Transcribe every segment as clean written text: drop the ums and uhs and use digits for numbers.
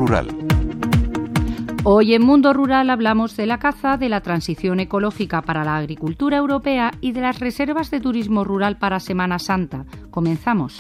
Rural. Hoy en Mundo Rural hablamos de la caza, de la transición ecológica para la agricultura europea y de las reservas de turismo rural para Semana Santa. Comenzamos.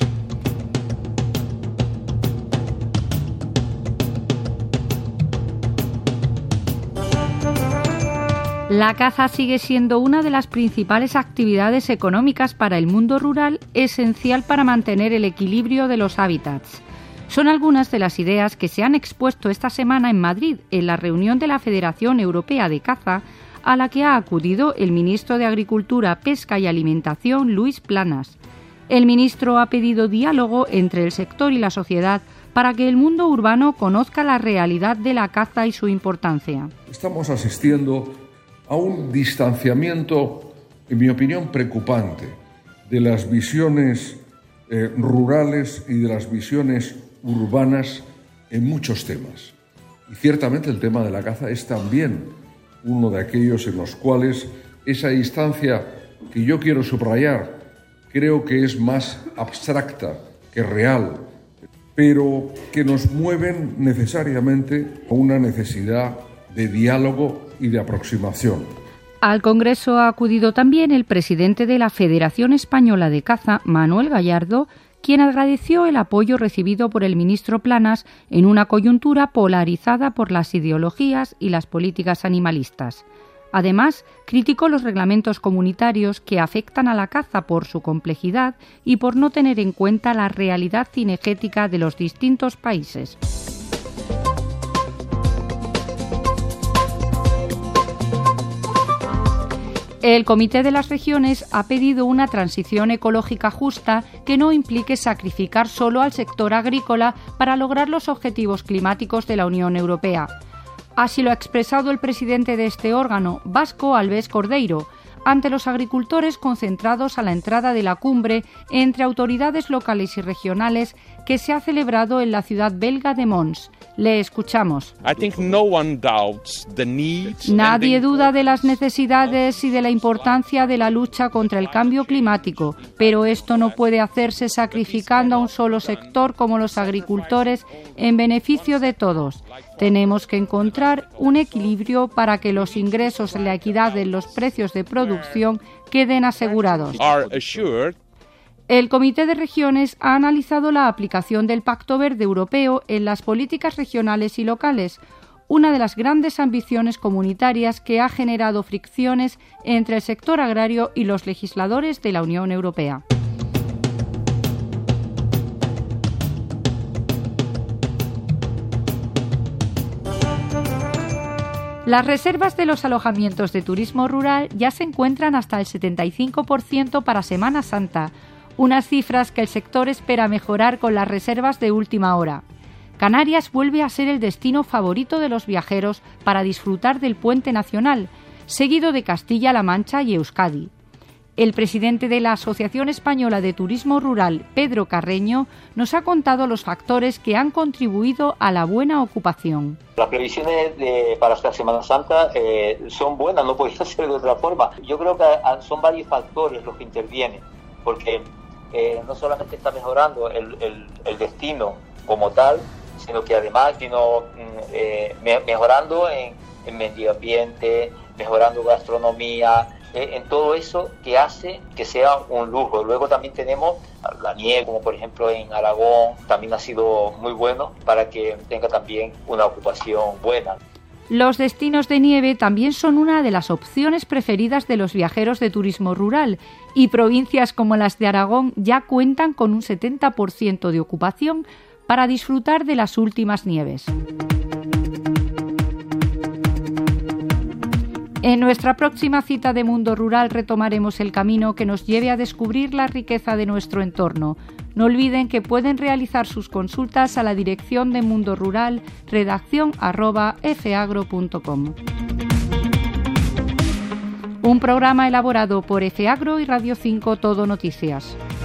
La caza sigue siendo una de las principales actividades económicas para el mundo rural, esencial para mantener el equilibrio de los hábitats. Son algunas de las ideas que se han expuesto esta semana en Madrid, en la reunión de la Federación Europea de Caza, a la que ha acudido el ministro de Agricultura, Pesca y Alimentación, Luis Planas. El ministro ha pedido diálogo entre el sector y la sociedad para que el mundo urbano conozca la realidad de la caza y su importancia. Estamos asistiendo a un distanciamiento, en mi opinión, preocupante de las visiones rurales y de las visiones urbanas en muchos temas. Y ciertamente el tema de la caza es también uno de aquellos en los cuales esa distancia que yo quiero subrayar creo que es más abstracta que real, pero que nos mueven necesariamente a una necesidad de diálogo y de aproximación. Al Congreso ha acudido también el presidente de la Federación Española de Caza, Manuel Gallardo, quien agradeció el apoyo recibido por el ministro Planas en una coyuntura polarizada por las ideologías y las políticas animalistas. Además, criticó los reglamentos comunitarios que afectan a la caza por su complejidad y por no tener en cuenta la realidad cinegética de los distintos países. El Comité de las Regiones ha pedido una transición ecológica justa que no implique sacrificar solo al sector agrícola para lograr los objetivos climáticos de la Unión Europea. Así lo ha expresado el presidente de este órgano, Vasco Alves Cordeiro, ante los agricultores concentrados a la entrada de la cumbre entre autoridades locales y regionales que se ha celebrado en la ciudad belga de Mons. Le escuchamos. Nadie duda de las necesidades y de la importancia de la lucha contra el cambio climático, pero esto no puede hacerse sacrificando a un solo sector como los agricultores en beneficio de todos. Tenemos que encontrar un equilibrio para que los ingresos y la equidad en los precios de producción queden asegurados. El Comité de Regiones ha analizado la aplicación del Pacto Verde Europeo en las políticas regionales y locales, una de las grandes ambiciones comunitarias que ha generado fricciones entre el sector agrario y los legisladores de la Unión Europea. Las reservas de los alojamientos de turismo rural ya se encuentran hasta el 75% para Semana Santa, unas cifras que el sector espera mejorar con las reservas de última hora. Canarias vuelve a ser el destino favorito de los viajeros para disfrutar del puente nacional, seguido de Castilla-La Mancha y Euskadi. El presidente de la Asociación Española de Turismo Rural, Pedro Carreño, nos ha contado los factores que han contribuido a la buena ocupación. Las previsiones para esta Semana Santa son buenas, no podía ser de otra forma. Yo creo que son varios factores los que intervienen, porque no solamente está mejorando el destino como tal, sino que además mejorando en medio ambiente, mejorando gastronomía, en todo eso que hace que sea un lujo. Luego también tenemos la nieve, como por ejemplo en Aragón, también ha sido muy bueno para que tenga también una ocupación buena. Los destinos de nieve también son una de las opciones preferidas de los viajeros de turismo rural y provincias como las de Aragón ya cuentan con un 70% de ocupación para disfrutar de las últimas nieves. En nuestra próxima cita de Mundo Rural retomaremos el camino que nos lleve a descubrir la riqueza de nuestro entorno. No olviden que pueden realizar sus consultas a la dirección de Mundo Rural, redacción@fagro.com. Un programa elaborado por FAGRO y Radio 5 Todo Noticias.